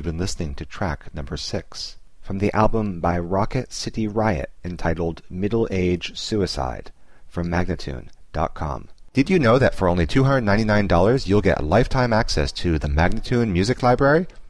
been listening to track number 6 from the album by Rocket City Riot entitled Middle Age Suicide from Magnatune.com. Did you know that for only $299 you'll get lifetime access to the Magnatune Music Library?